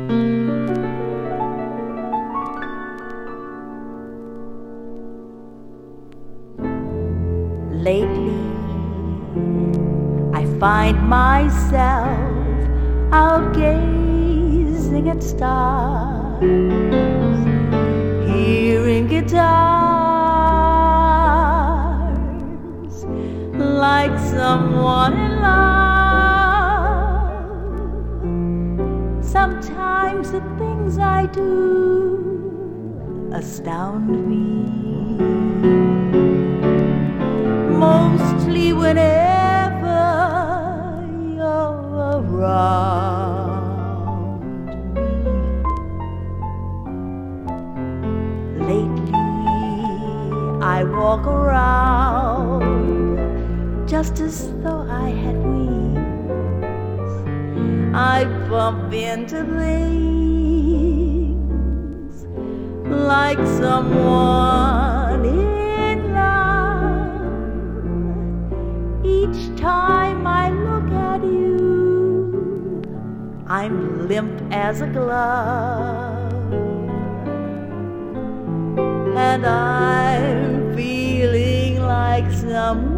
Lately, I find myself out gazing at stars, hearing guitars, like someone in love. Sometimes the things I do astound me, mostly whenever you're around me. Lately, I walk around just as though I had wings. I bump into things like someone in love. Each time I look at you, I'm limp as a glove, and I'm feeling like someone